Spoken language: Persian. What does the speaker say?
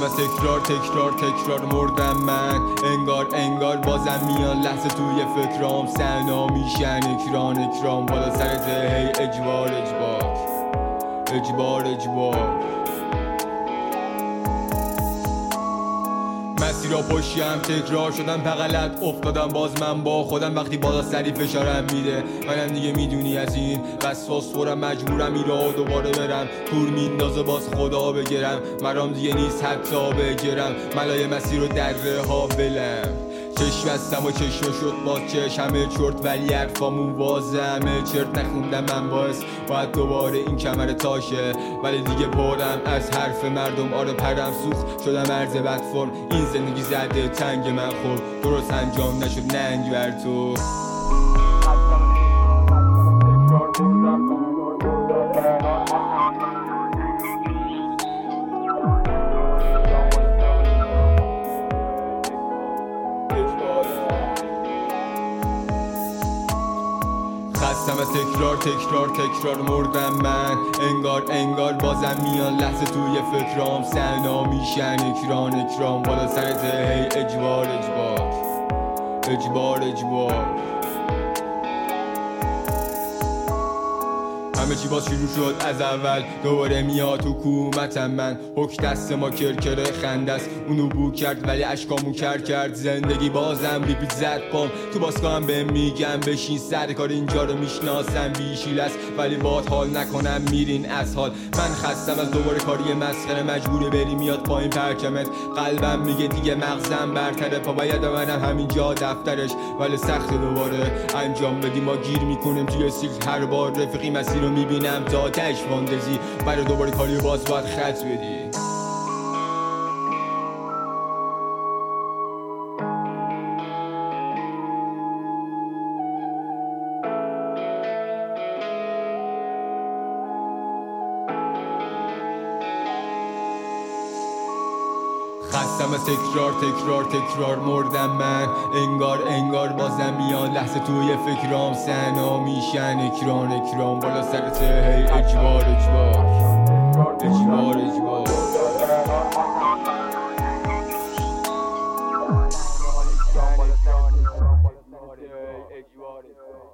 خستم از تکرار مردم من. انگار بازم میان لحظه توی فکرام. سنا میشن اکران بالا سر ته. اجبار مسیرها پشتیم تکرار شدم بغلت افتادم باز من با خودم. وقتی بالا سری فشارم میده منم دیگه میدونی از این وسواس خورم. مجبورم ایرا دوباره برم تور میندازه باز خدا بگیرم. مرام دیگه نیست حتی بگیرم ملای مسیر رو در ها بلم. چشم بستم و چشم شد باز چش. همه چرت ولی حرفامون واضحه. همه چرت نخوندم من باید دوباره این کمر تاشه. ولی دیگه پرم از حرف مردم. آره پرم سوخت شدم عرض بد فرم. این زندگی زده تنگ من خب درست انجام نشد ننگ بر تو. خستم از تکرار مردم من. انگار بازم میان لحظه توی فکرام. سنا میشن اکران بالا سر ته. اجبار همه چی باز شروع شد از اول. دوباره میاد حکومتم من. حک دست ما کرکره خنده است. اونو بو کرد ولی اشکامو کرد. زندگی بازم ریپیت زد پام. تو باسگاهم بهم میگم بشین سر کار. اینجا رو میشناسم بیشیل است ولی باد حال نکنم میرین از حال. من خستم از دوباره کاری مسخره. مجبوره بری میاد پایین پرچمت. قلبم میگه دیگه مغزم برتره. پا باید ببرم همینجا دفترش ولی سخت دوباره انجام بدی. ما گیر میکنیم توی سیکل هر بار. رفیقی مسیر رو میبینم تا تش فاندزی. برای دوباره کاری باز باید خط بدی. خستم از تکرار مردم من. انگار بازم میان لحظه توی فکرام. سنا میشن اکران بالا سر ته. اجبار